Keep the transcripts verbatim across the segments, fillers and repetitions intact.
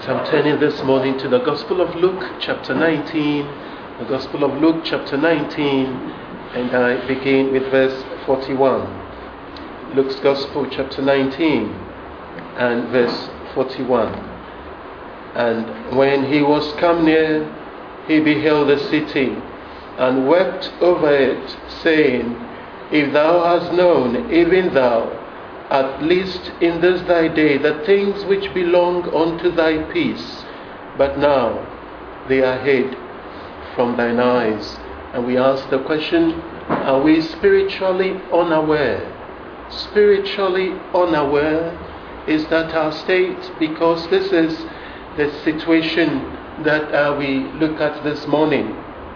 I'm turning this morning to the Gospel of Luke, chapter nineteen. The Gospel of Luke, chapter nineteen, and I begin with verse forty-one. Luke's Gospel, chapter nineteen, and verse forty-one. And when he was come near, he beheld the city, and wept over it, saying, If thou hast known, even thou, at least in this thy day, the things which belong unto thy peace, but now they are hid from thine eyes. And we ask the question, are we spiritually unaware? Spiritually unaware, is that our state? Because this is the situation that uh, we look at this morning.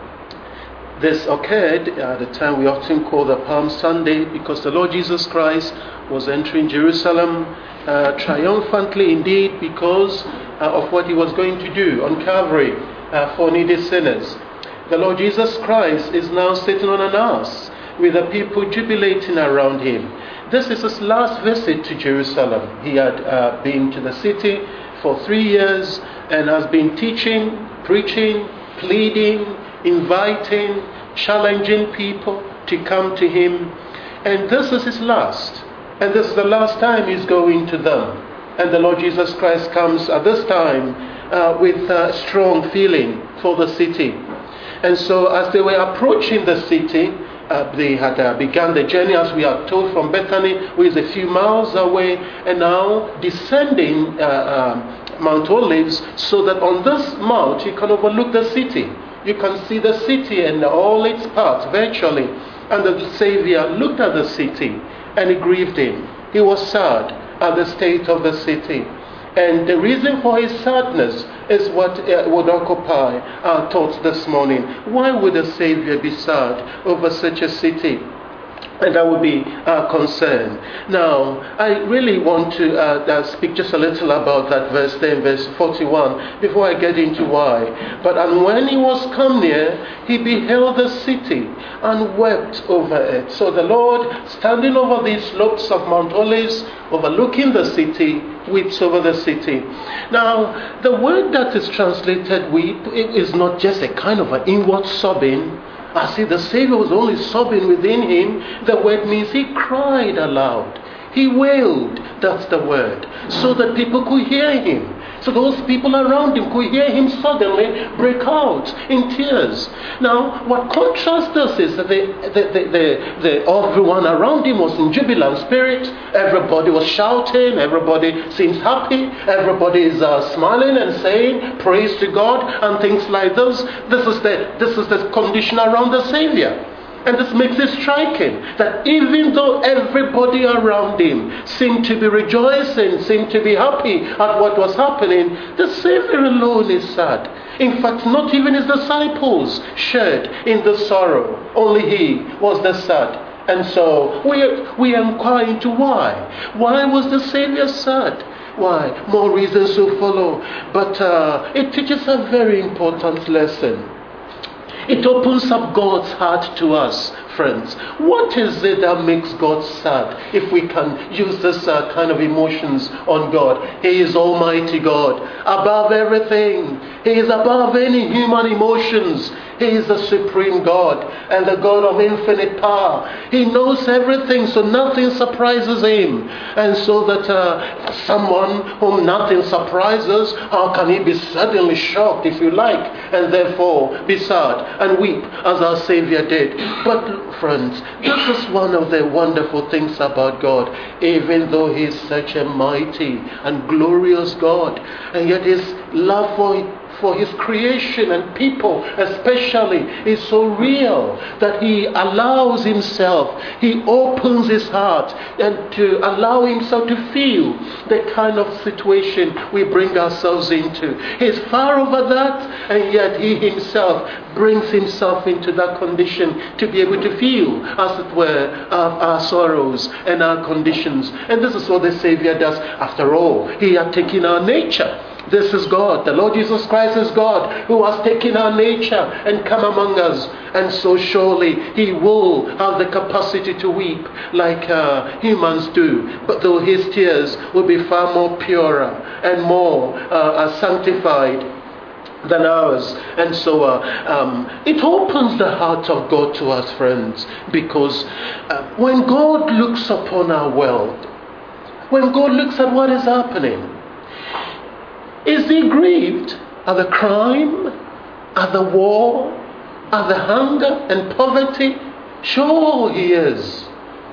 This occurred at the time we often call the Palm Sunday, because the Lord Jesus Christ was entering Jerusalem uh, triumphantly indeed, because uh, of what he was going to do on Calvary uh, for needy sinners. The Lord Jesus Christ is now sitting on an ass with the people jubilating around him. This is his last visit to Jerusalem. He had uh, been to the city for three years and has been teaching, preaching, pleading, inviting, challenging people to come to him. And this is his last. And this is the last time he's going to them. And the Lord Jesus Christ comes at this time uh, with a strong feeling for the city. And so as they were approaching the city, uh, they had uh, begun the journey, as we are told, from Bethany, which is a few miles away, and now descending uh, um, Mount Olives, so that on this mount you can overlook the city. You can see the city and all its parts virtually. And the Savior looked at the city and it grieved him. He was sad at the state of the city. And the reason for his sadness is what uh, would occupy our thoughts this morning. Why would the Savior be sad over such a city? And that would be our concern. Now, I really want to uh, uh, speak just a little about that verse there, verse forty-one, before I get into why. But and when he was come near, he beheld the city and wept over it. So the Lord, standing over these slopes of Mount Olives, overlooking the city, weeps over the city. Now, the word that is translated weep is not just a kind of an inward sobbing. I see the Savior was only sobbing within him. The word means he cried aloud. He wailed, that's the word, so that people could hear him. So those people around him could hear him suddenly break out in tears. Now, what contrasts this is that the, the, the, the, the, everyone around him was in jubilant spirit. Everybody was shouting. Everybody seems happy. Everybody is uh, smiling and saying praise to God and things like this. This is the, this is the condition around the Savior. And this makes it striking that even though everybody around him seemed to be rejoicing, seemed to be happy at what was happening, the Savior alone is sad. In fact, not even his disciples shared in the sorrow. Only he was the sad. And so we, we inquire into why. Why was the Savior sad? Why? More reasons to follow. But uh, it teaches a very important lesson. It opens up God's heart to us, friends. What is it that makes God sad? If we can use this uh, kind of emotions on God. He is Almighty God, above everything. He is above any human emotions. He is the supreme God and the God of infinite power. He knows everything, so nothing surprises him. And so that uh, someone whom nothing surprises, how can he be suddenly shocked, if you like, and therefore be sad and weep as our Savior did? But friends, this is one of the wonderful things about God. Even though he is such a mighty and glorious God, and yet his love for for his creation and people especially is so real that he allows himself, he opens his heart and to allow himself to feel the kind of situation we bring ourselves into. He's far over that, and yet he himself brings himself into that condition to be able to feel, as it were, our, our sorrows and our conditions. And this is what the Savior does. After all, he had taken our nature. This is God. The Lord Jesus Christ is God who has taken our nature and come among us. And so surely He will have the capacity to weep like uh, humans do. But though His tears will be far more purer and more uh, sanctified than ours. And so uh, um, it opens the heart of God to us, friends. Because uh, when God looks upon our world, when God looks at what is happening, is He grieved at the crime, at the war, at the hunger and poverty? Sure He is.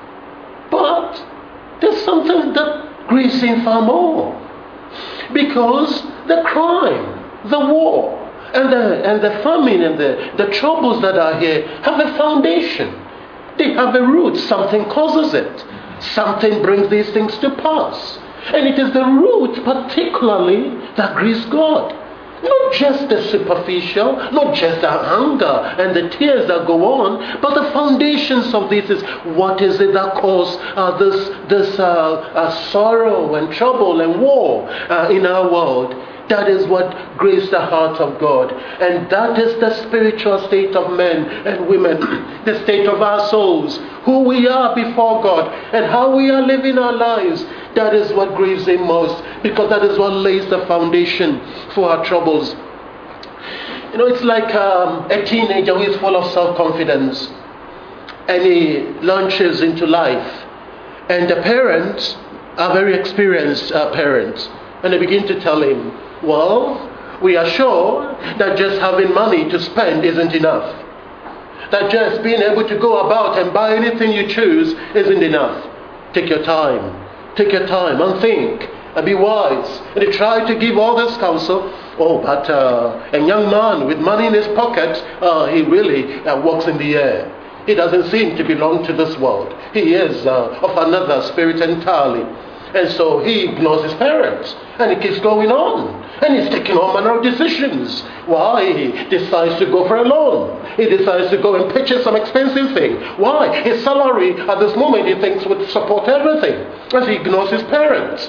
But there's something that grieves Him far more. Because the crime, the war, and the, and the famine and the, the troubles that are here have a foundation. They have a root. Something causes it. Something brings these things to pass. And it is the root particularly that grieves God. Not just the superficial, not just the anger and the tears that go on, but the foundations of this is what is it that caused uh, this, this uh, uh, sorrow and trouble and war uh, in our world. That is what grieves the heart of God. And that is the spiritual state of men and women, the state of our souls, who we are before God and how we are living our lives. That is what grieves Him most, because that is what lays the foundation for our troubles. You know, it's like um, a teenager who is full of self-confidence and he launches into life. And the parents are very experienced uh, parents. And they begin to tell him, well, we are sure that just having money to spend isn't enough. That just being able to go about and buy anything you choose isn't enough. Take your time. Take your time and think and be wise. And they try to give all this counsel. Oh, but uh, a young man with money in his pocket, uh, he really uh, walks in the air. He doesn't seem to belong to this world. He is uh, of another spirit entirely. And so he ignores his parents. And he keeps going on. And he's taking all manner of decisions. Why? He decides to go for a loan. He decides to go and purchase some expensive thing. Why? His salary at this moment he thinks would support everything. And he ignores his parents.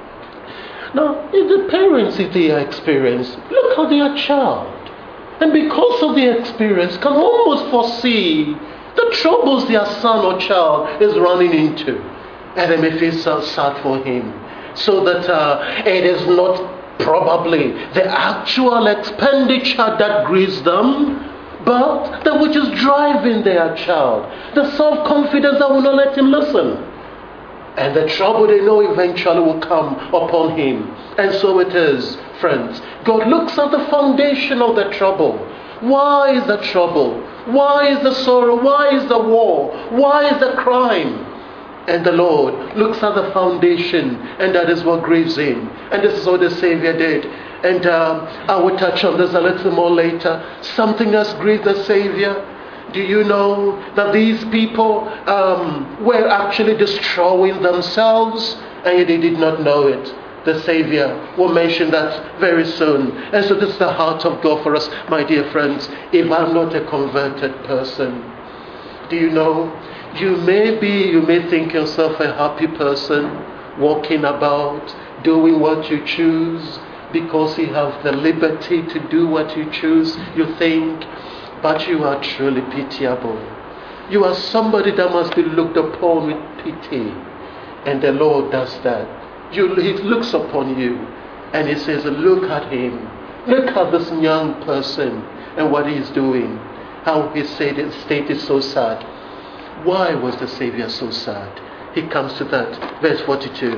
Now, if the parents, if they are experienced, look how they are child. And because of their experience, can almost foresee the troubles their son or child is running into. And they may feel so sad for him. So that uh, it is not probably the actual expenditure that grieves them, but that which is driving their child. The self-confidence that will not let him listen. And the trouble they know eventually will come upon him. And so it is, friends. God looks at the foundation of the trouble. Why is the trouble? Why is the sorrow? Why is the war? Why is the crime? And the Lord looks at the foundation, and that is what grieves Him. And this is what the Savior did. And uh, I will touch on this a little more later. Something else grieved the Savior. Do you know that these people um, were actually destroying themselves, and yet they did not know it? The Savior will mention that very soon. And so this is the heart of God for us, my dear friends. If I'm not a converted person, do you know, you may be, you may think yourself a happy person, walking about, doing what you choose, because you have the liberty to do what you choose, you think, but you are truly pitiable. You are somebody that must be looked upon with pity. And the Lord does that. You, He looks upon you and He says, look at him. Look at this young person and what he is doing. How his state is so sad. Why was the Savior so sad? He comes to that, verse forty-two.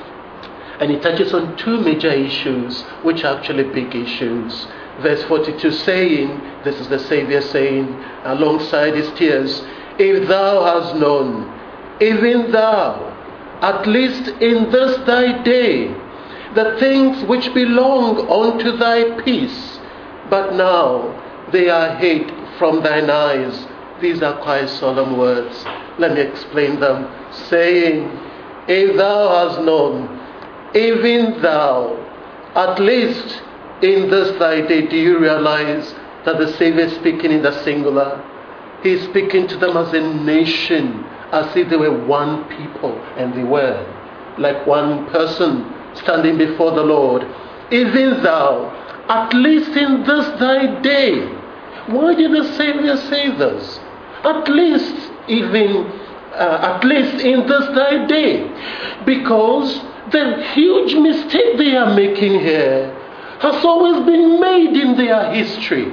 And he touches on two major issues, which are actually big issues. Verse forty-two saying, this is the Savior saying, alongside his tears, if thou hast known, even thou, at least in this thy day, the things which belong unto thy peace, but now they are hid from thine eyes. These are quite solemn words. Let me explain them. Saying, if thou hast known, even thou, at least in this thy day. Do you realize that the Savior is speaking in the singular? He is speaking to them as a nation, as if they were one people, and they were. Like one person standing before the Lord. even thou, at least in this thy day. Why did the Savior say this? At least, even, uh, at least in this thy day. Because the huge mistake they are making here has always been made in their history.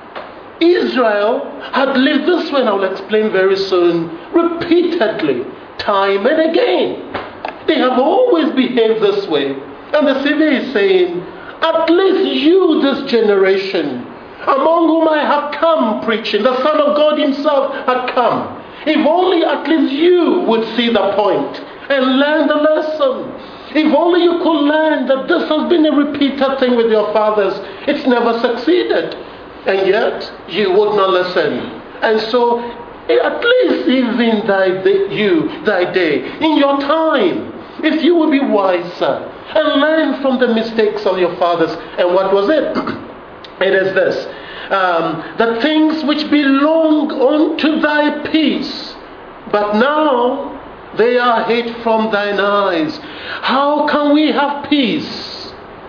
Israel had lived this way, and I will explain very soon, repeatedly, time and again. They have always behaved this way. And the Savior is saying, at least you, this generation, among whom I have come preaching, the Son of God himself had come. If only at least you would see the point and learn the lesson. If only you could learn that this has been a repeated thing with your fathers. It's never succeeded. And yet, you would not listen. And so, at least even thy day, you, thy day, in your time, if you would be wiser and learn from the mistakes of your fathers. And what was it? It is this. Um, the things which belong unto thy peace, but now they are hid from thine eyes. How can we have peace?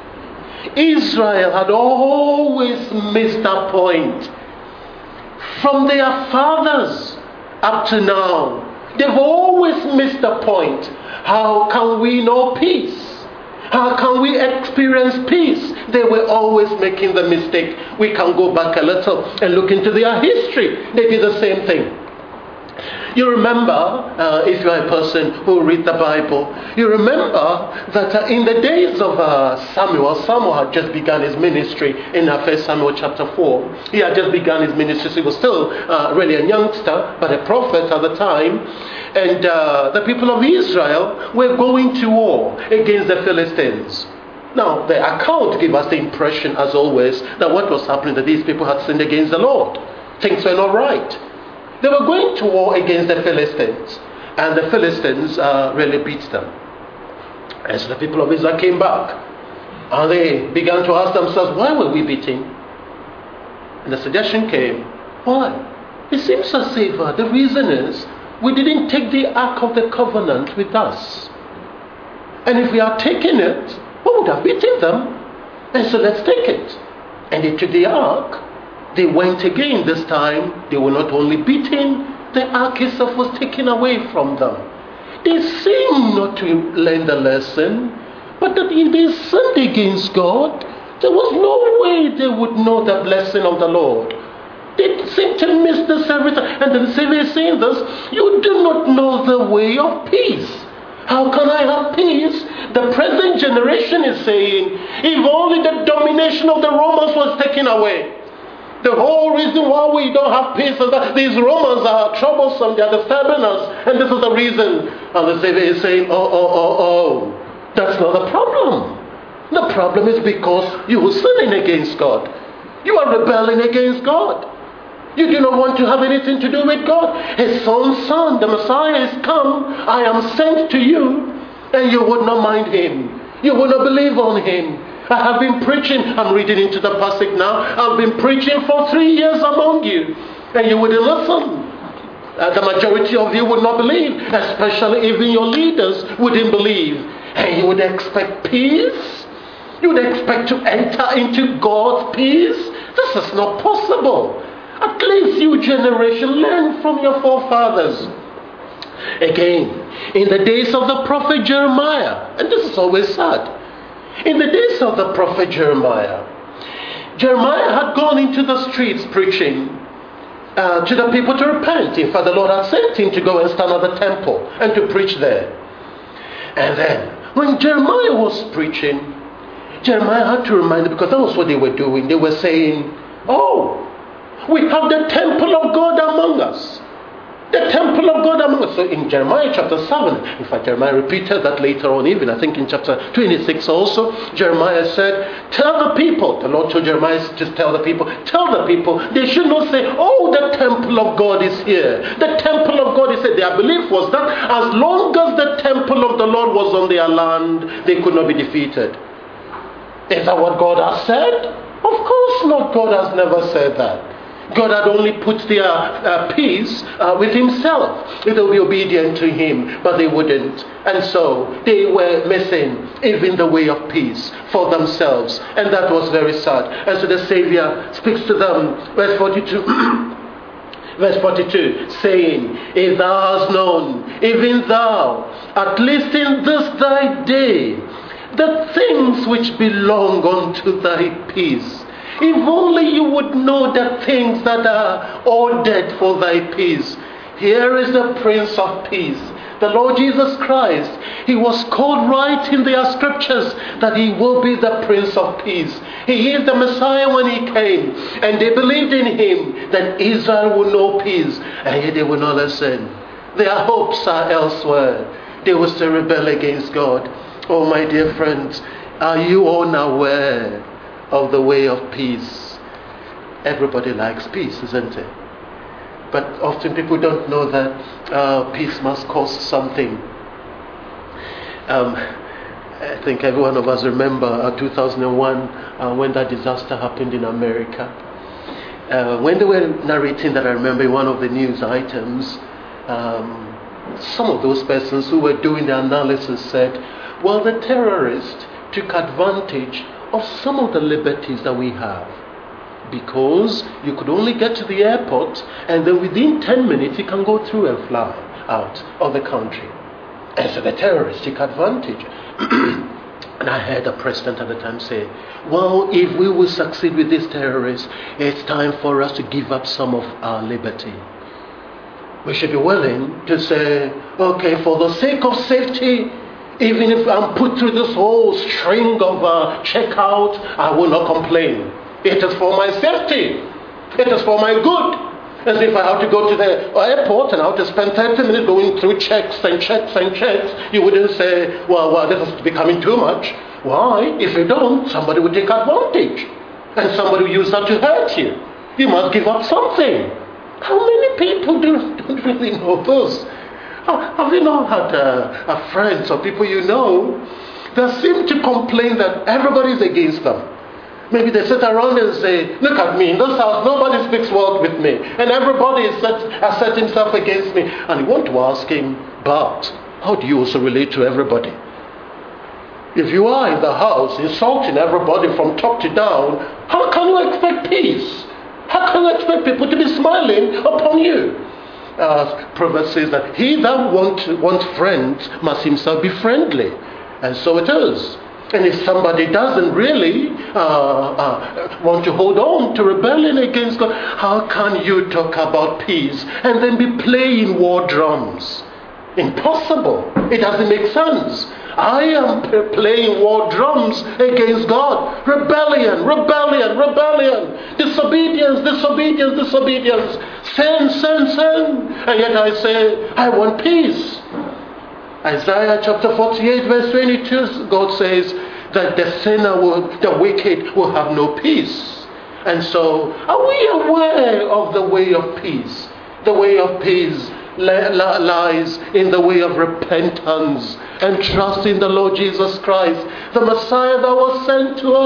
Israel had always missed that point. From their fathers up to now, they've always missed the point. How can we know peace? How can we experience peace? They were always making the mistake. We can go back a little and look into their history. They did the same thing. You remember, uh, if you are a person who read the Bible, you remember that uh, in the days of uh, Samuel, Samuel had just begun his ministry in uh, First Samuel chapter four. He had just begun his ministry, so he was still uh, really a youngster, but a prophet at the time. And uh, the people of Israel were going to war against the Philistines. Now, the account gave us the impression, as always, that what was happening, that these people had sinned against the Lord. Things were not right. They were going to war against the Philistines, and the Philistines uh, really beat them. And so the people of Israel came back, and they began to ask themselves, why were we beaten? And the suggestion came, why? It seems as if uh, the reason is we didn't take the Ark of the Covenant with us. And if we had taken it, we would have beaten them. And so let's take it. And they took the Ark. They went again. This time, they were not only beaten, the Ark itself was taken away from them. They seemed not to learn the lesson, but that if they sinned against God, there was no way they would know the blessing of the Lord. They seem to miss this every time. And then the Savior is saying this, you do not know the way of peace. How can I have peace? The present generation is saying, if only the domination of the Romans was taken away. The whole reason why we don't have peace is that these Romans are troublesome, they are disturbing us, and this is the reason. And the Savior is saying, oh, oh, oh, oh, that's not the problem. The problem is because you are sinning against God. You are rebelling against God. You do not want to have anything to do with God. His own Son, the Messiah, is come. I am sent to you, and you would not mind him. You would not believe on him. I have been preaching. I'm reading into the passage now. I've been preaching for three years among you, and you wouldn't listen. Uh, the majority of you would not believe, especially even your leaders wouldn't believe. And you would expect peace? You would expect to enter into God's peace? This is not possible. At least you generation learn from your forefathers. Again, in the days of the prophet Jeremiah, and this is always sad, in the days of the prophet Jeremiah, Jeremiah had gone into the streets preaching uh, to the people to repent. In fact, the Lord had sent him to go and stand at the temple and to preach there. And then, when Jeremiah was preaching, Jeremiah had to remind them, because that was what they were doing. They were saying, oh, we have the temple of God among us. The temple of God among us. So in Jeremiah chapter seven, in fact, Jeremiah repeated that later on, even I think in chapter twenty-six also, Jeremiah said, tell the people, the Lord told Jeremiah to tell the people, tell the people, they should not say, oh, the temple of God is here. The temple of God is here. Their belief was that as long as the temple of the Lord was on their land, they could not be defeated. Is that what God has said? Of course not. God has never said that. God had only put their uh, peace uh, with himself. They would be obedient to him, but they wouldn't. And so they were missing even the way of peace for themselves. And that was very sad. And so the Savior speaks to them, verse forty-two. Verse forty-two, saying, if thou hast known, even thou, at least in this thy day, the things which belong unto thy peace. If only you would know the things that are ordered for thy peace. Here is the Prince of Peace, the Lord Jesus Christ. He was called right in their scriptures that he will be the Prince of Peace. He is the Messiah when he came, and they believed in him that Israel will know peace, and yet they will not listen. Their hopes are elsewhere. They will still rebel against God. Oh, my dear friends, are you unaware of the way of peace? Everybody likes peace, isn't it? But often people don't know that uh, peace must cost something. Um, I think every one of us remember uh, two thousand one uh, when that disaster happened in America. Uh, when they were narrating that, I remember in one of the news items, um, some of those persons who were doing the analysis said, well, the terrorists took advantage of some of the liberties that we have. Because you could only get to the airport, and then within ten minutes you can go through and fly out of the country. And so the terrorists took advantage. And I heard the president at the time say, well, if we will succeed with these terrorists, it's time for us to give up some of our liberty. We should be willing to say, okay, for the sake of safety, even if I'm put through this whole string of uh, checkout, I will not complain. It is for my safety. It is for my good. As if I have to go to the airport and I have to spend thirty minutes going through checks and checks and checks. You wouldn't say, well, well, this is becoming too much. Why? If you don't, somebody will take advantage. And somebody will use that to hurt you. You must give up something. How many people do, don't really know this? Have you not had uh, uh, friends or people you know that seem to complain that everybody is against them? Maybe they sit around and say, look at me, in this house nobody speaks word with me, and everybody is set, has set himself against me. And you want to ask him, but how do you also relate to everybody? If you are in the house insulting everybody from top to down, how can you expect peace? How can you expect people to be smiling upon you? Uh, Proverbs says that he that wants want friends must himself be friendly. And so it is. And if somebody doesn't really uh, uh, want to hold on to rebellion against God, how can you talk about peace and then be playing war drums? Impossible. It doesn't make sense. I am playing war drums against God. Rebellion, rebellion, rebellion. Disobedience, disobedience, disobedience. Sin, sin, sin. And yet I say, I want peace. Isaiah chapter forty-eight verse twenty-two, God says that the sinner, will, the wicked will have no peace. And so, are we aware of the way of peace? The way of peace lies in the way of repentance and trust in the Lord Jesus Christ, the Messiah that was sent to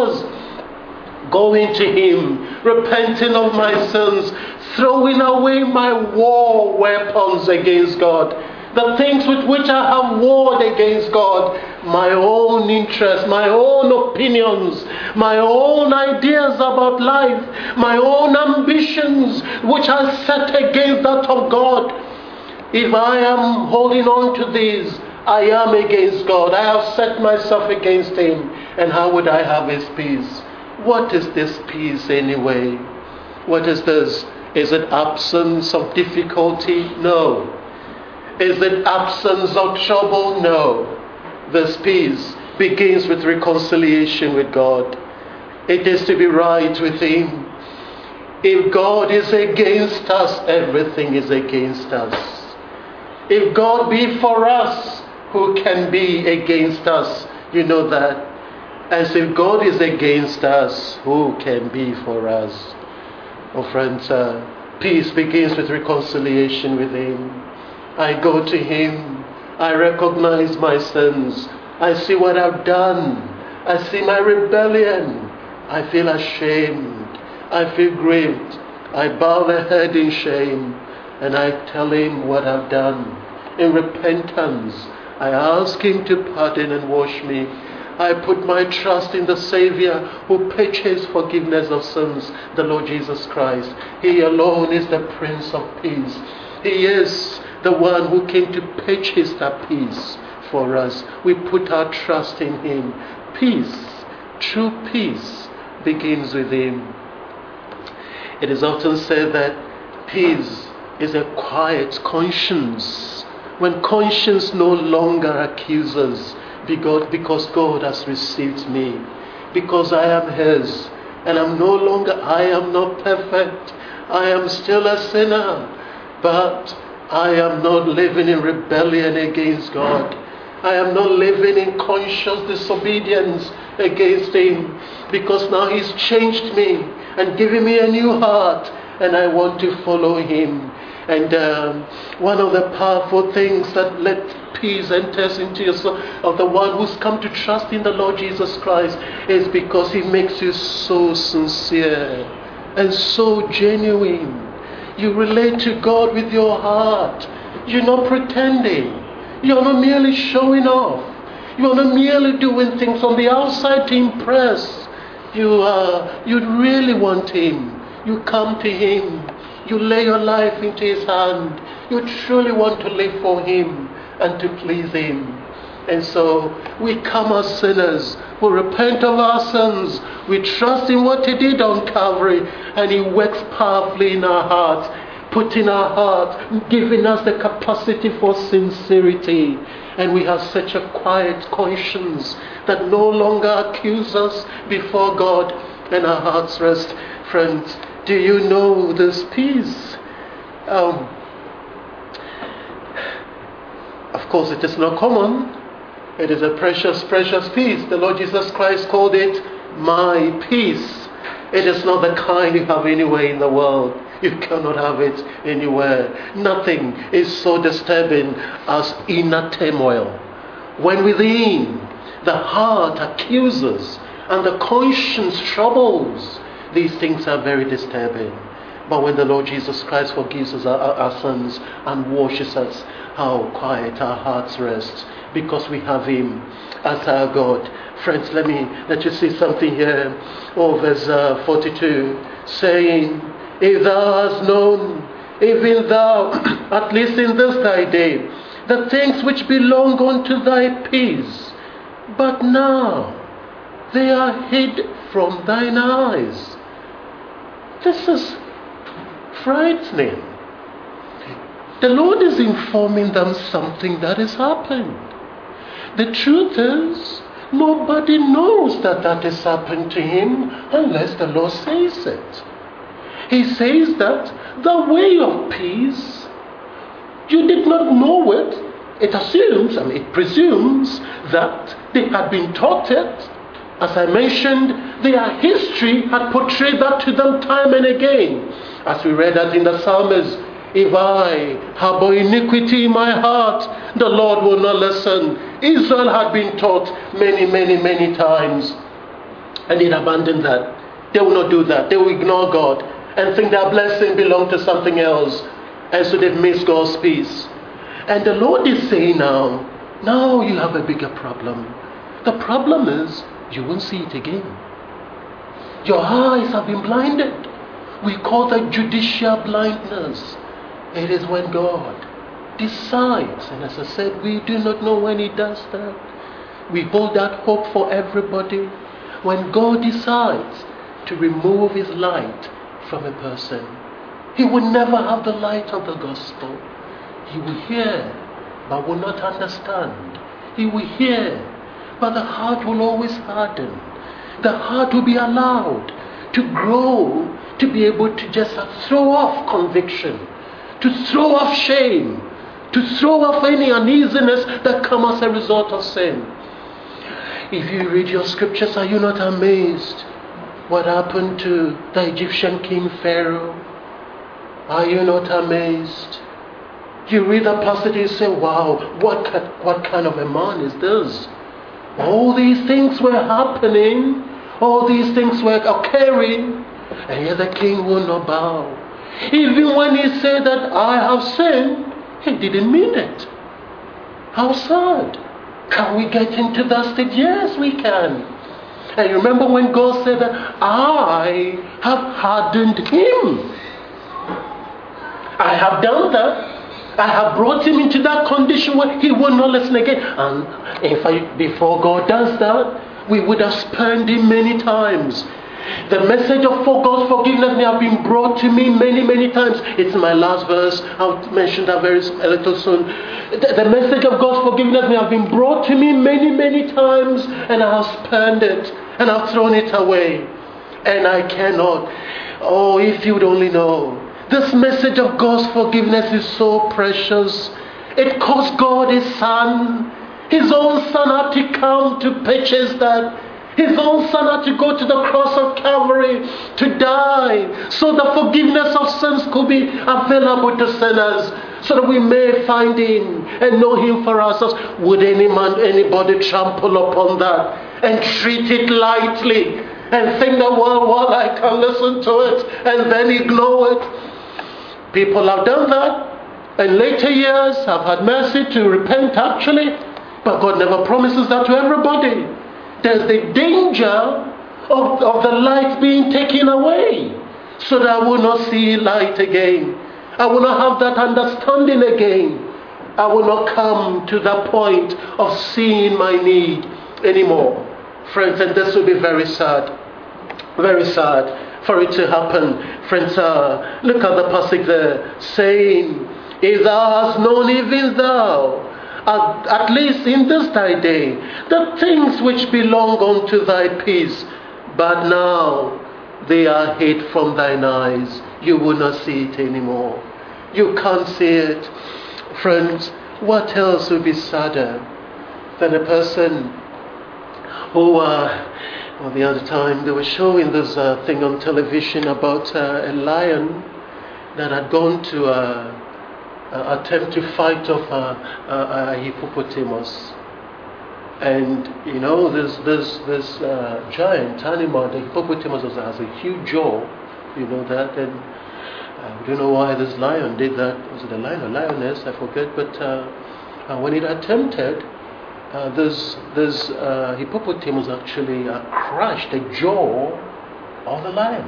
us. Going to him, repenting of my sins, throwing away my war weapons against God. The things with which I have warred against God, my own interests, my own opinions, my own ideas about life, my own ambitions, which I set against that of God. If I am holding on to these, I am against God. I have set myself against him. And how would I have his peace? What is this peace anyway? What is this? Is it absence of difficulty? No. Is it absence of trouble? No. This peace begins with reconciliation with God. It is to be right with him. If God is against us, everything is against us. If God be for us, who can be against us? You know that. As if God is against us, who can be for us? Oh friends, uh, peace begins with reconciliation with him. I go to him. I recognize my sins. I see what I've done. I see my rebellion. I feel ashamed. I feel grieved. I bow the head in shame and I tell him what I've done. In repentance, I ask him to pardon and wash me. I put my trust in the Savior who purchased forgiveness of sins, the Lord Jesus Christ. He alone is the Prince of Peace. He is the one who came to purchase that peace for us. We put our trust in him. Peace, true peace, begins with him. It is often said that peace is a quiet conscience. When conscience no longer accuses, because God has received me, because I am his, and I'm no longer, I am not perfect, I am still a sinner, but I am not living in rebellion against God. I am not living in conscious disobedience against him, because now he's changed me and given me a new heart, and I want to follow him. And um, one of the powerful things that let peace enters into your soul of the one who's come to trust in the Lord Jesus Christ is because he makes you so sincere and so genuine. You relate to God with your heart. You're not pretending. You're not merely showing off. You're not merely doing things on the outside to impress. You uh, you really want him. You come to him. You lay your life into his hand. You truly want to live for him and to please him. And so we come as sinners. We repent of our sins. We trust in what he did on Calvary. And he works powerfully in our hearts, putting our heart, giving us the capacity for sincerity. And we have such a quiet conscience that no longer accuses us before God, and our hearts rest. Friends, do you know this peace? Um, of course, it is not common. It is a precious, precious peace. The Lord Jesus Christ called it my peace. It is not the kind you have anywhere in the world. You cannot have it anywhere. Nothing is so disturbing as inner turmoil. When within the heart accuses and the conscience troubles, these things are very disturbing. But when the Lord Jesus Christ forgives us our, our sins and washes us, how quiet our hearts rest, because we have him as our God. Friends, let me let you see something here. Oh, verse uh, forty-two, saying, if thou hast known, even thou, at least in this thy day, the things which belong unto thy peace, but now they are hid from thine eyes. This is frightening. The Lord is informing them something that has happened. The truth is, nobody knows that that has happened to him unless the Lord says it. He says that the way of peace, you did not know it. It assumes, I mean, it presumes that they had been taught it. As I mentioned, their history had portrayed that to them time and again. As we read that in the Psalms, if I harbor iniquity in my heart, the Lord will not listen. Israel had been taught many, many, many times, and it abandoned that. They will not do that. They will ignore God and think their blessing belongs to something else. And so they've missed God's peace. And the Lord is saying now, now you have a bigger problem. The problem is, you won't see it again. Your eyes have been blinded. We call that judicial blindness. It is when God decides, and as I said, we do not know when he does that. We hold that hope for everybody. When God decides to remove his light from a person, he will never have the light of the gospel. He will hear, but will not understand. He will hear, but the heart will always harden. The heart will be allowed to grow, to be able to just throw off conviction, to throw off shame, to throw off any uneasiness that comes as a result of sin. If you read your scriptures, are you not amazed what happened to the Egyptian king Pharaoh? Are you not amazed? You read the passage and you say, wow, what, what kind of a man is this? All these things were happening, all these things were occurring, and yet the king will not bow. Even when he said that I have sinned, he didn't mean it. How sad. Can we get into that state? Yes, we can. And remember when God said that I have hardened him. I have done that. I have brought him into that condition where he will not listen again. And in fact, before God does that, we would have spurned him many times. The message of for God's forgiveness may have been brought to me many, many times. It's my last verse. I'll mention that very a little soon. The, the message of God's forgiveness may have been brought to me many, many times, and I have spurned it, and I've thrown it away. And I cannot. Oh, if you would only know. This message of God's forgiveness is so precious. It cost God his son. His own son had to come to purchase that. His own son had to go to the cross of Calvary to die so the forgiveness of sins could be available to sinners, so that we may find him and know him for ourselves. Would any man, anybody trample upon that and treat it lightly and think that, well, well, I can listen to it and then ignore it? People have done that. In later years have had mercy to repent actually, but God never promises that to everybody. There's the danger of, of the light being taken away, so that I will not see light again. I will not have that understanding again. I will not come to that point of seeing my need anymore. Friends, and this will be very sad. Very sad for it to happen. Friends, uh, look at the passage there, saying, if thou hast known, even thou, at, at least in this thy day, the things which belong unto thy peace, but now they are hid from thine eyes. You will not see it anymore. You can't see it. Friends, what else would be sadder than a person who, uh, well, the other time they were showing this uh, thing on television about uh, a lion that had gone to uh, uh, attempt to fight off a, a, a hippopotamus. And, you know, this, this, this uh, giant animal, the hippopotamus has a huge jaw, you know that, and uh, we don't know why this lion did that. Was it a lion or lioness? I forget. But uh, uh, when it attempted, uh, this, this uh, hippopotamus actually uh, crushed the jaw of the lion.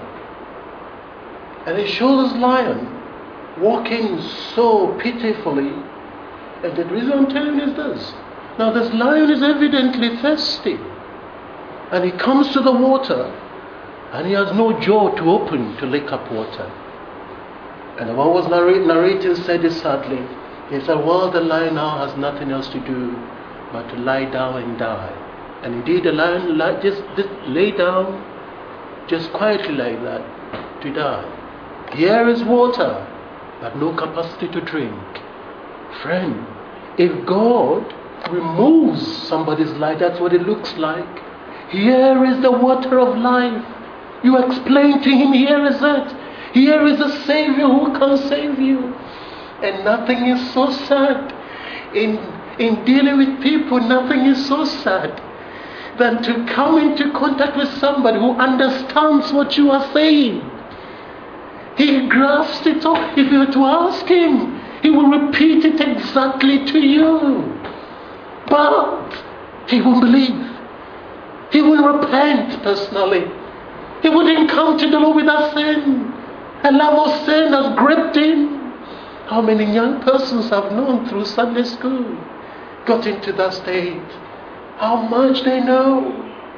And it showed this lion walking so pitifully. And the reason I'm telling you is this. Now this lion is evidently thirsty. And he comes to the water. And he has no jaw to open to lick up water. And the one was narrate, narrating said this sadly. He said, well, the lion now has nothing else to do but to lie down and die. And indeed the lion just, just lay down, just quietly like that, to die. Here is water, but no capacity to drink. Friend, if God removes somebody's life, that's what it looks like. Here is the water of life. You explain to him, here is it. Here is a Savior who can save you. And nothing is so sad. In, in dealing with people, nothing is so sad than to come into contact with somebody who understands what you are saying. He grasps it up. If you were to ask him, he will repeat it exactly to you. But he won't believe. He will repent personally. He wouldn't come to the Lord with that sin. A love of sin has gripped him. How many young persons have known through Sunday school got into that state? How much they know.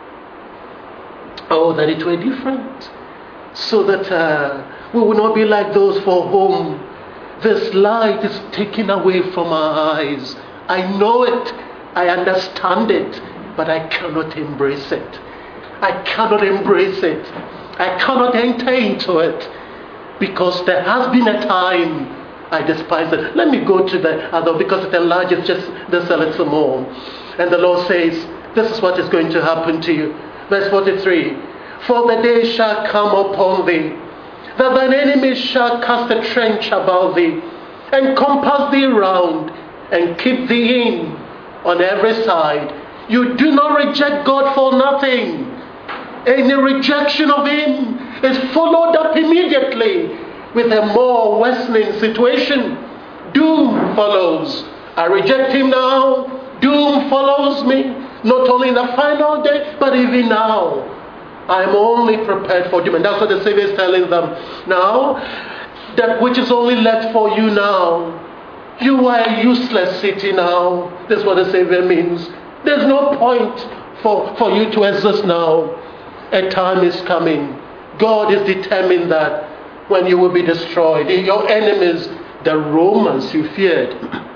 Oh, that it were different. So that uh, we will not be like those for whom this light is taken away from our eyes. I know it. I understand it. But I cannot embrace it. I cannot embrace it. I cannot enter into it. Because there has been a time I despise it. Let me go to the other, because it enlarges just this a little more. And the Lord says, this is what is going to happen to you. Verse forty-three. For the day shall come upon thee, that thine enemies shall cast a trench about thee, and compass thee round, and keep thee in on every side. You do not reject God for nothing. Any rejection of him is followed up immediately with a more worsening situation. Doom follows. I reject him now. Doom follows me. Not only in the final day, but even now. I'm only prepared for doom. And that's what the Savior is telling them. Now, that which is only left for you now. You are a useless city now. That's what the Savior means. There's no point for, for you to exist now. A time is coming. God is determined that when you will be destroyed, your enemies, the Romans you feared,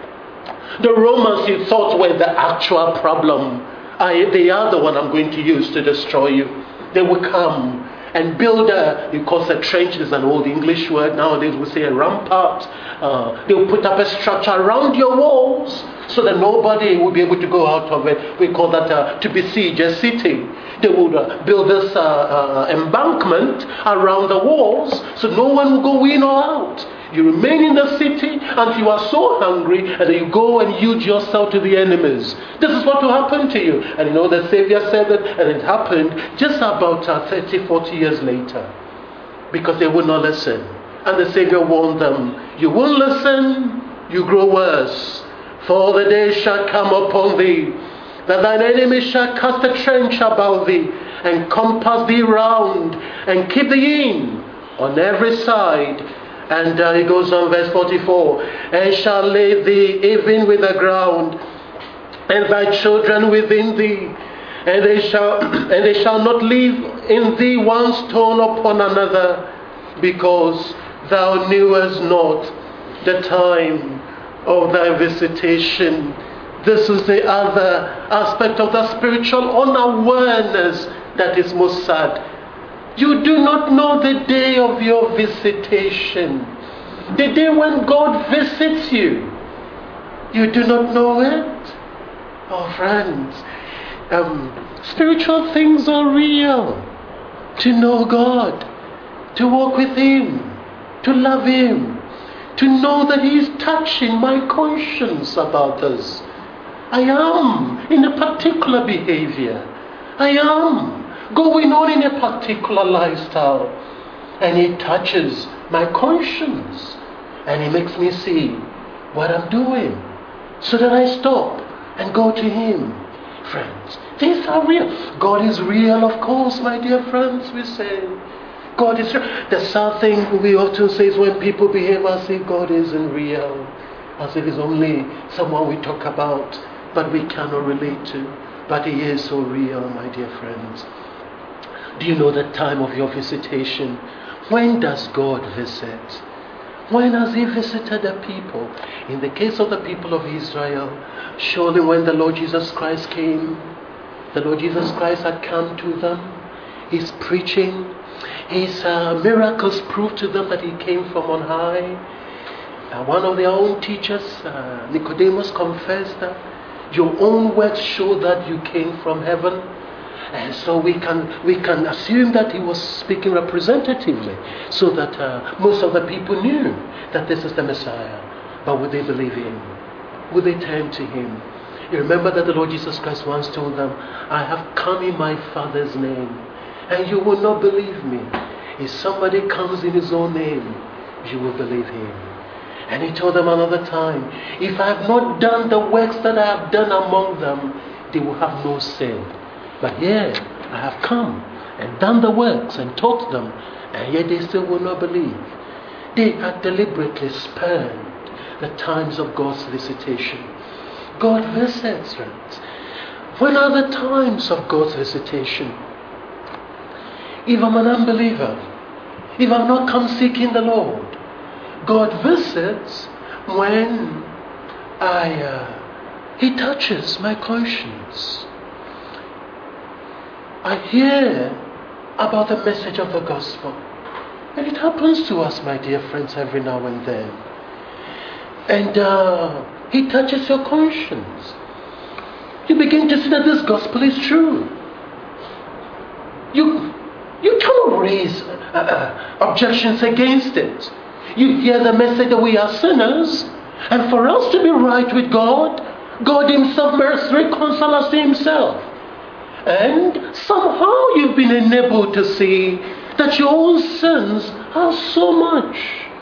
the Romans you thought were the actual problem, I, they are the one I'm going to use to destroy you. They will come and build a, because a trench is an old English word, nowadays we say a rampart. Uh, they will put up a structure around your walls so that nobody will be able to go out of it. We call that uh, to besiege a city. They would uh, build this uh, uh, embankment around the walls so no one will go in or out. You remain in the city until you are so hungry and then you go and yield yourself to the enemies. This is what will happen to you. And you know the Savior said that, and it happened just about uh, thirty, forty years later. Because they would not listen. And the Savior warned them, you won't listen, you grow worse. For the day shall come upon thee, that thine enemy shall cast a trench about thee, and compass thee round, and keep thee in on every side. And uh, he goes on, verse forty-four, and shall lay thee even with the ground, and thy children within thee, and they shall and they shall not leave in thee one stone upon another, because thou knewest not the time of thy visitation. This is the other aspect of the spiritual unawareness that is most sad. You do not know the day of your visitation. The day when God visits you. You do not know it. Oh, friends, um, spiritual things are real. To know God, to walk with Him, to love Him, to know that He is touching my conscience about this. I am in a particular behavior. I am going on in a particular lifestyle, and He touches my conscience, and He makes me see what I'm doing, so that I stop and go to Him. Friends, these are real. God is real, of course, my dear friends, we say. God is real. The sad thing we often say is when people behave as if God isn't real, as if He's only someone we talk about, but we cannot relate to. But He is so real, my dear friends. Do you know the time of your visitation? When does God visit? When has He visited the people? In the case of the people of Israel, surely when the Lord Jesus Christ came, the Lord Jesus Christ had come to them. His preaching, His uh, miracles proved to them that He came from on high. Uh, one of their own teachers, uh, Nicodemus, confessed that your own words show that you came from heaven. And so we can we can assume that he was speaking representatively, so that uh, most of the people knew that this is the Messiah. But would they believe Him? Would they turn to Him? You remember that the Lord Jesus Christ once told them, I have come in my Father's name, and you will not believe me. If somebody comes in His own name, you will believe Him. And He told them another time, if I have not done the works that I have done among them, they will have no sin. But yet, I have come and done the works and taught them, and yet they still will not believe. They had deliberately spurned the times of God's visitation. God visits, friends. When are the times of God's visitation? If I'm an unbeliever, if I've not come seeking the Lord, God visits when I uh, He touches my conscience. I hear about the message of the gospel. And it happens to us, my dear friends, every now and then. And uh, He touches your conscience. You begin to see that this gospel is true. You, you cannot raise uh, uh, objections against it. You hear the message that we are sinners, and for us to be right with God, God Himself must reconcile us to Himself. And somehow you've been enabled to see that your own sins are so much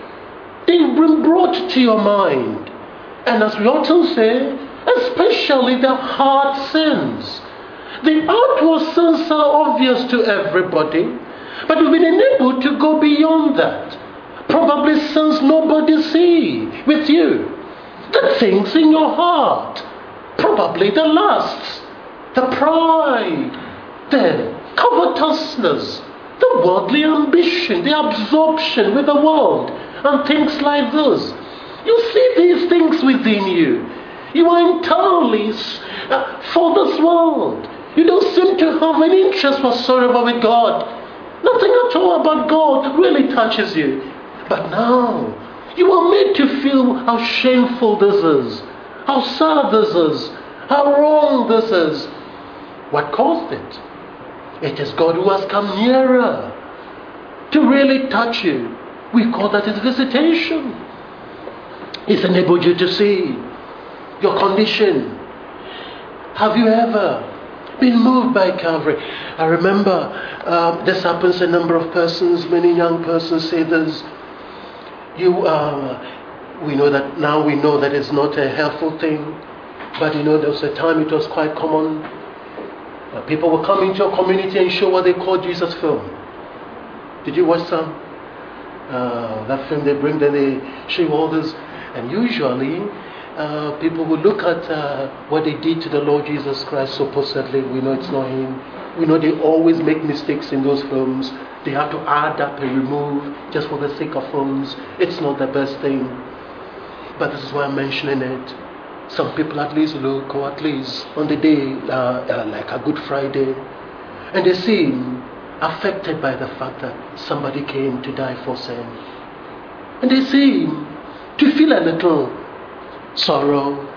they've been brought to your mind. And as we often say, especially the heart sins. The outward sins are obvious to everybody, but we've been enabled to go beyond that. Probably sins nobody see with you. The things in your heart. Probably the lusts, the pride, the covetousness, the worldly ambition, the absorption with the world, and things like this. You see these things within you. You are entirely uh, for this world. You don't seem to have any interest whatsoever with God. Nothing at all about God really touches you. But now, you are made to feel how shameful this is, how sad this is, how wrong this is. What caused it? It is God who has come nearer to really touch you. We call that his visitation. He's enabled you to see your condition. Have you ever been moved by Calvary? I remember um, this happens to a number of persons. Many young persons say this. You, uh, we know that now we know that it's not a helpful thing. But you know, there was a time it was quite common. Uh, people would come into a community and show what they call Jesus film. Did you watch some? Uh, that film they bring, then they show all this. And usually, uh, people will look at uh, what they did to the Lord Jesus Christ. Supposedly, we know it's not him. We know they always make mistakes in those films. They have to add up and remove just for the sake of films. It's not the best thing. But this is why I'm mentioning it. Some people at least look, or at least on the day, uh, uh, like a Good Friday, and they seem affected by the fact that somebody came to die for sin. And they seem to feel a little sorrow.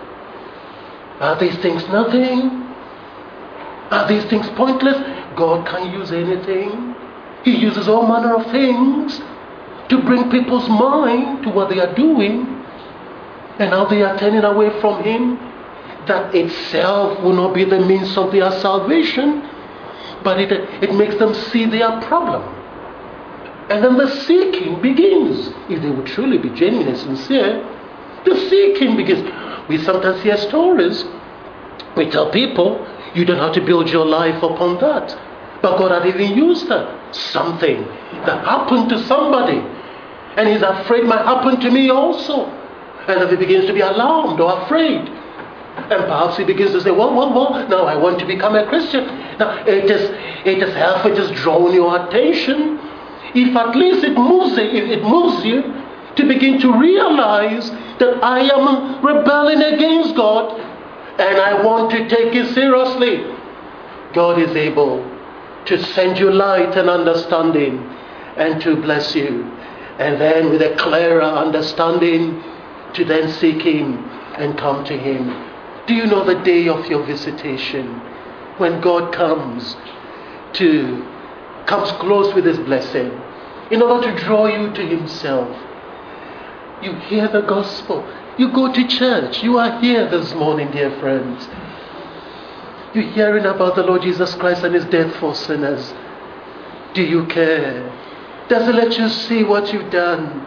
Are these things nothing? Are these things pointless? God can't use anything. He uses all manner of things to bring people's mind to what they are doing and how they are turning away from him. That itself will not be the means of their salvation, but it, it makes them see their problem. And then the seeking begins. If they would truly be genuine and sincere, the seeking begins. We sometimes hear stories. We tell people, you don't have to build your life upon that. But God had even used that. Something that happened to somebody. And he's afraid might happen to me also. And then he begins to be alarmed or afraid. And perhaps he begins to say, well, well, well, now I want to become a Christian. Now, it is, it is helpful just drawing your attention. If at least it moves, it, it moves you to begin to realize that I am rebelling against God and I want to take it seriously. God is able to send you light and understanding and to bless you. And then with a clearer understanding to then seek him and come to him. Do you know the day of your visitation? When God comes to comes close with his blessing in order to draw you to himself. You hear the gospel. You go to church. You are here this morning, dear friends. You're hearing about the Lord Jesus Christ and his death for sinners. Do you care? Does it let you see what you've done?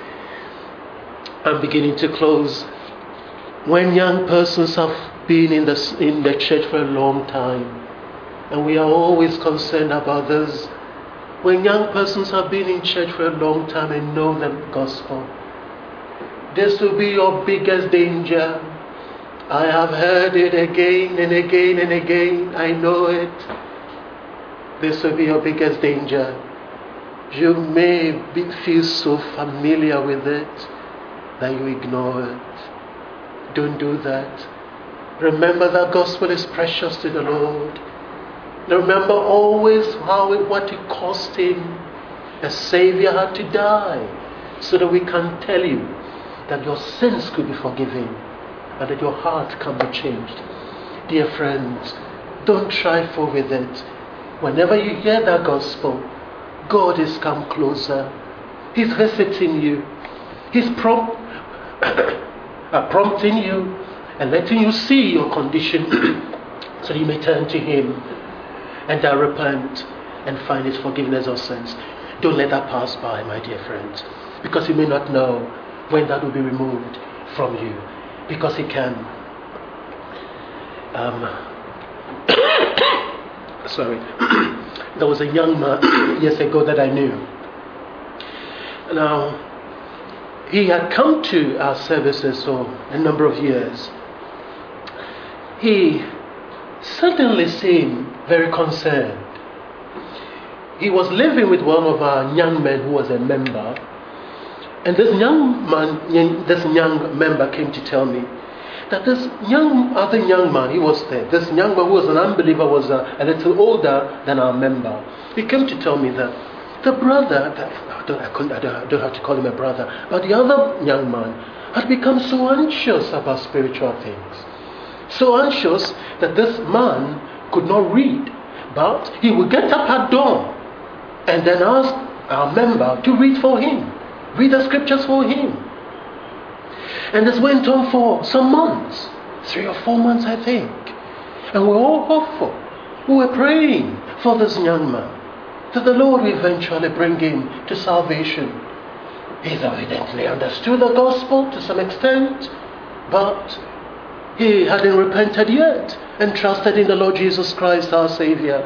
I'm beginning to close. When young persons have been in the, in the church for a long time, and we are always concerned about this, when young persons have been in church for a long time and know the gospel, this will be your biggest danger. I have heard it again and again and again. I know it. This will be your biggest danger. You may be, feel so familiar with it that you ignore it. Don't do that. Remember that gospel is precious to the Lord. Remember always how it, what it cost him. A Savior had to die so that we can tell you that your sins could be forgiven and that your heart can be changed. Dear friends, don't trifle with it. Whenever you hear that gospel, God has come closer. He's visiting you. He's prom- uh, prompting you and letting you see your condition so that you may turn to him and uh, repent and find his forgiveness of sins. Don't let that pass by, my dear friends. because you may not know when that will be removed from you, because He can. Um, sorry. There was a young man years ago that I knew. Now, he had come to our services for a number of years. He certainly seemed very concerned. He was living with one of our young men who was a member. And this young man, this young member came to tell me that this young other young man, he was there. This young man who was an unbeliever was a, a little older than our member. He came to tell me that the brother, that, I, don't, I, couldn't, I, don't, I don't have to call him a brother, but the other young man had become so anxious about spiritual things. So anxious that this man could not read. But he would get up at dawn and then ask our member to read for him. Read the scriptures for him. And this went on for some months. Three or four months, I think. And we were all hopeful. We were praying for this young man, that the Lord will eventually bring him to salvation. He's evidently understood the gospel to some extent, but he hadn't repented yet and trusted in the Lord Jesus Christ, our Savior.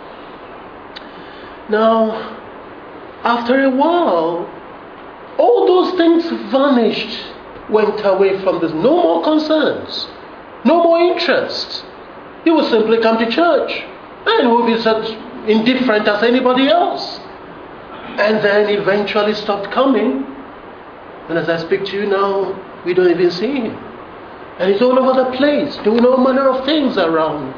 Now, after a while, all those things vanished, went away from this. No more concerns, no more interest. He would simply come to church and would be such indifferent as anybody else. And then eventually stopped coming. And as I speak to you now, we don't even see him. And he's all over the place, doing all manner of things around.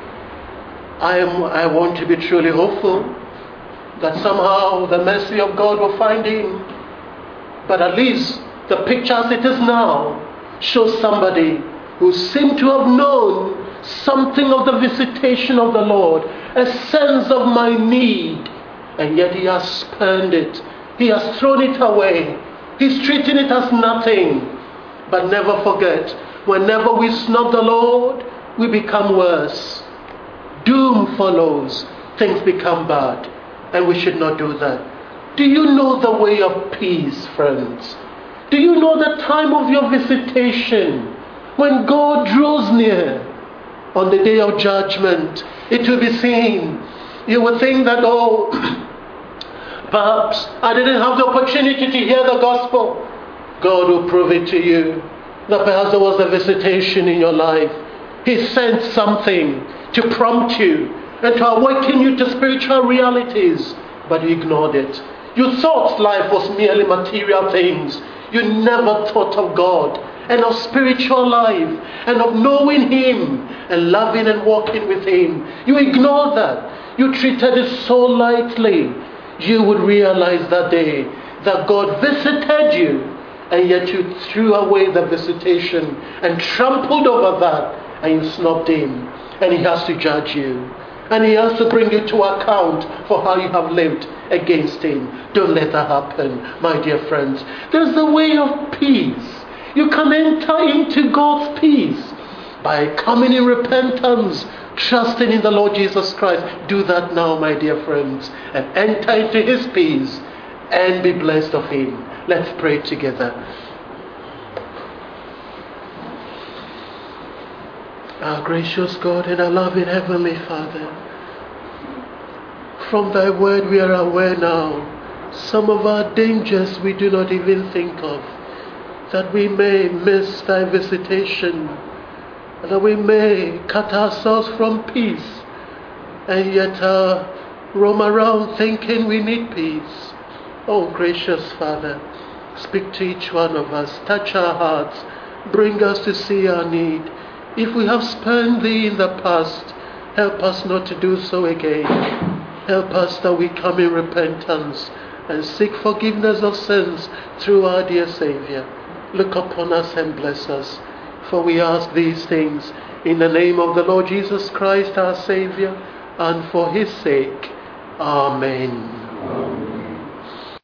I am. I want to be truly hopeful that somehow the mercy of God will find him. But at least the picture as it is now shows somebody who seemed to have known something of the visitation of the Lord, a sense of my need, and yet he has spurned it. He has thrown it away. He's treating it as nothing. But never forget, whenever we snub the Lord, we become worse. Doom follows. Things become bad. And we should not do that. Do you know the way of peace, friends? Do you know the time of your visitation? When God draws near on the day of judgment, it will be seen. You will think that, oh, perhaps I didn't have the opportunity to hear the gospel. God will prove it to you that perhaps there was a visitation in your life. He sent something to prompt you and to awaken you to spiritual realities, but you ignored it. You thought life was merely material things. You never thought of God and of spiritual life and of knowing Him and loving and walking with Him. You ignored that. You treated it so lightly. You would realize that day that God visited you, and yet you threw away the visitation and trampled over that, and you snubbed Him, and He has to judge you. And He has to bring you to account for how you have lived against Him. Don't let that happen, my dear friends. There's the way of peace. You can enter into God's peace by coming in repentance, trusting in the Lord Jesus Christ. Do that now, my dear friends, and enter into His peace and be blessed of Him. Let's pray together. Our gracious God and our loving Heavenly Father, from Thy word we are aware now some of our dangers we do not even think of, that we may miss Thy visitation, that we may cut ourselves from peace, and yet uh, roam around thinking we need peace. Oh, gracious Father, speak to each one of us, touch our hearts, bring us to see our need. If we have spurned Thee in the past, help us not to do so again. Help us that we come in repentance and seek forgiveness of sins through our dear Savior. Look upon us and bless us, for we ask these things in the name of the Lord Jesus Christ, our Savior, and for His sake. Amen. Amen.